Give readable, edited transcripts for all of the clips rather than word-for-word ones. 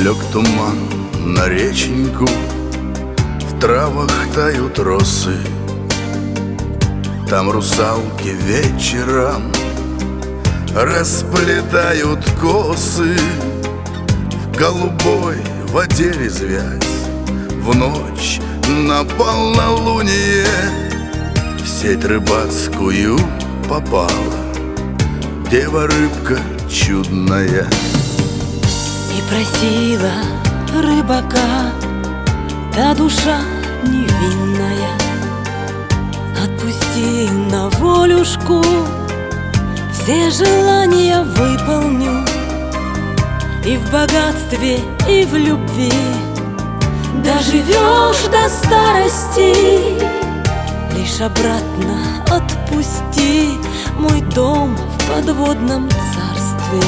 Лег туман на реченьку, в травах тают росы. Там русалки вечером расплетают косы. В голубой воде резвясь, в ночь на полнолуние в сеть рыбацкую попала дева-рыбка чудная. И просила рыбака та душа невинная: отпусти на волюшку, все желания выполню, и в богатстве, и в любви доживешь до старости. Лишь обратно отпусти мой дом в подводном царстве.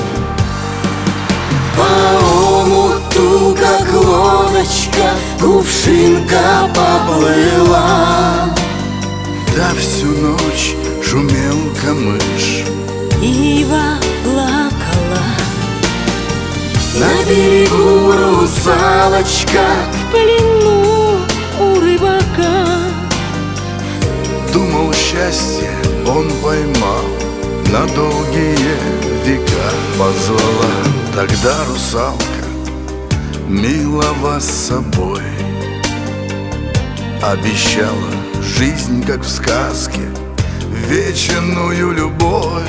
По омуту, как лодочка, кувшинка поплыла. Да всю ночь шумел камыш, Ива плакала. На берегу русалочка В плену у рыбака. думал, счастье он поймал, на долгие века позвала. Тогда русалка, мила вас собой, обещала жизнь, как в сказке, вечную любовь.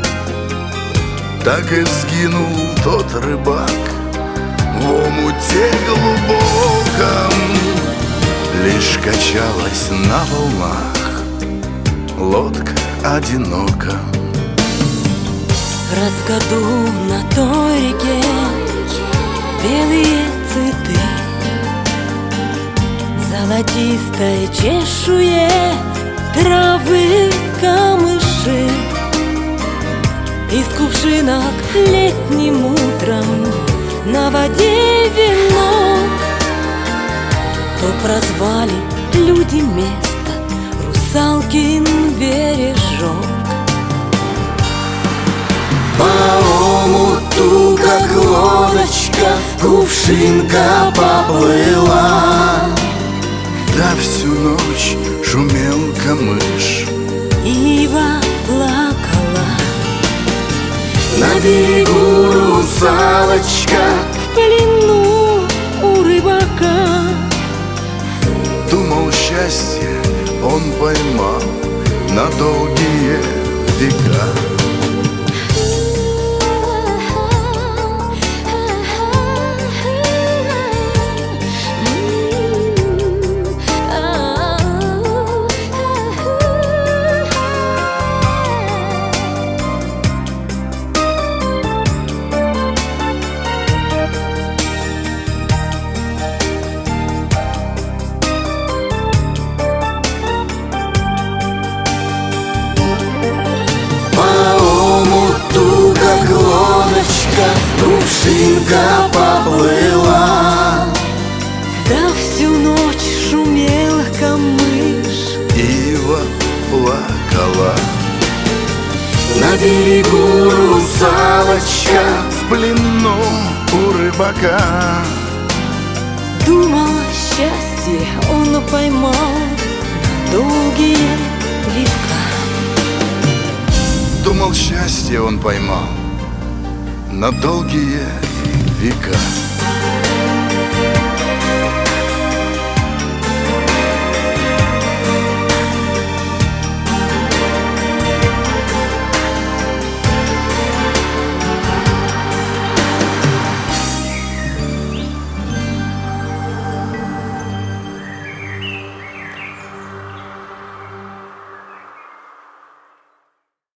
Так и сгинул тот рыбак в омуте глубоком. Лишь качалась на волнах лодка одинока. В разгоду на той реке белые цветы, золотистой чешуе травы камыши. Из кувшинок летним утром на воде вино. То прозвали люди место Русалкин бережок. по омуту, как лодочка, кувшинка поплыла. Да всю ночь шумел камыш, Ива плакала. На берегу русалочка В плену у рыбака. думал, счастье он поймал на долгие века. кувшинка поплыла. Да всю ночь шумел камыш, Ива плакала. На берегу русалочка В плену у рыбака. думал, счастье он поймал на долгие века. Думал, счастье он поймал на долгие века.